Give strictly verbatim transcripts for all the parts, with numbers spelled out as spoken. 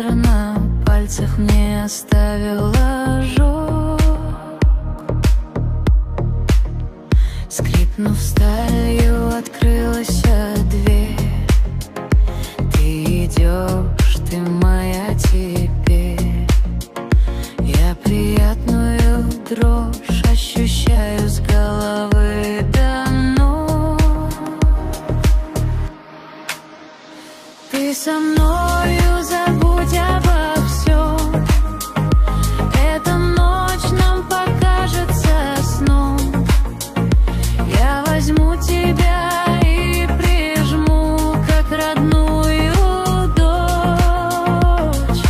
ветер на пальцах мне оставил ожог. Скрипнув сталью, открылась дверь. Ты идешь, ты моя теперь. Я приятную дрожь ощущаю с головы до ног. Ты со мною, забудь обо всем. Эта ночь нам покажется сном. Я возьму тебя и прижму, как родную дочь.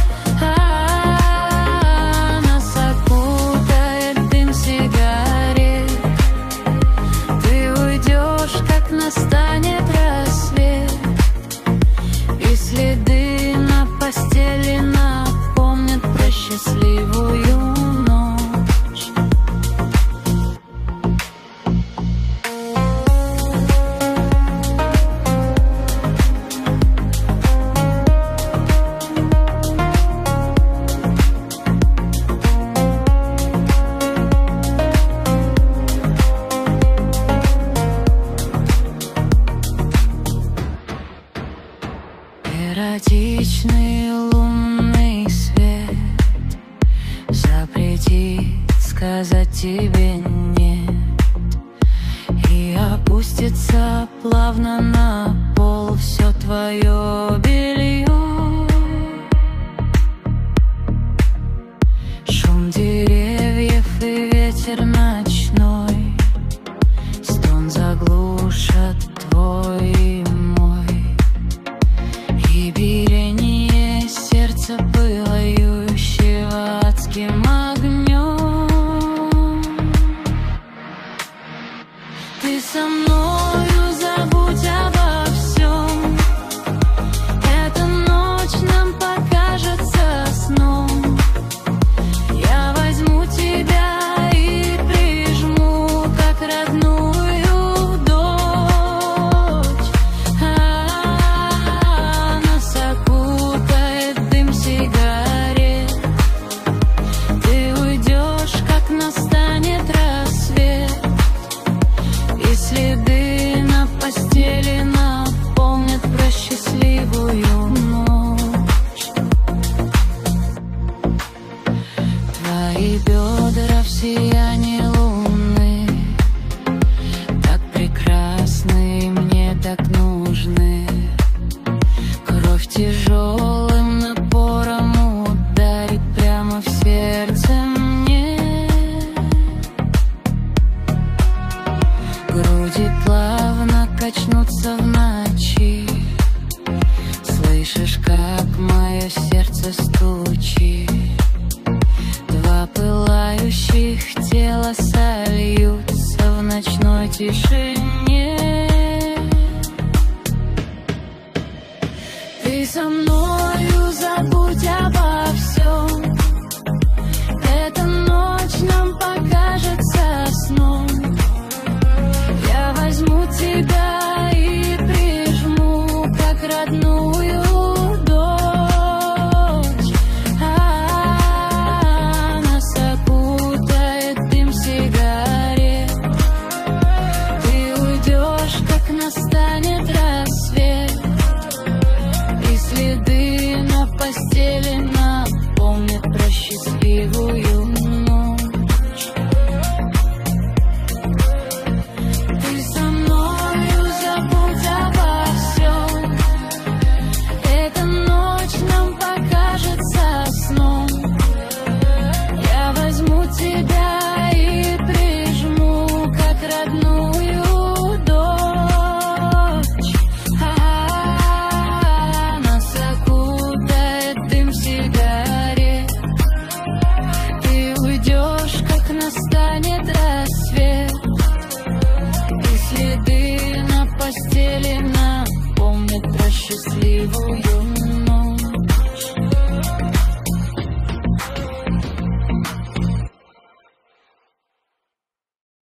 А нас окутает дым сигарет. Ты уйдешь, как настанет рассвет, и следы на постели напомнят про счастливую ночь. Эротичный лунный свет запретит сказать тебе нет, и опустится плавно на пол все твое белье. Шум деревьев и ветер ночной, стон заглушат твой и мой, и биение сердца, пылающего адским огнем. Ты со мною, забудь обо всем. Эта ночь нам покажется сном. Я возьму тебя и прижму, как родную дочь. А нас окутает дым сигарет. Ты уйдешь, как настанет рассвет, и следы на постели напомнят про счастливую ночь. Твои бедра в сиянии луны так прекрасны и мне так нужны. Кровь тяжелым напором ударит прямо в сердце мне. Груди плавно качнутся в ночи. Слышишь, как мое сердце стучит. Два пылающих тела сольются в ночной тишине. Ты со мной.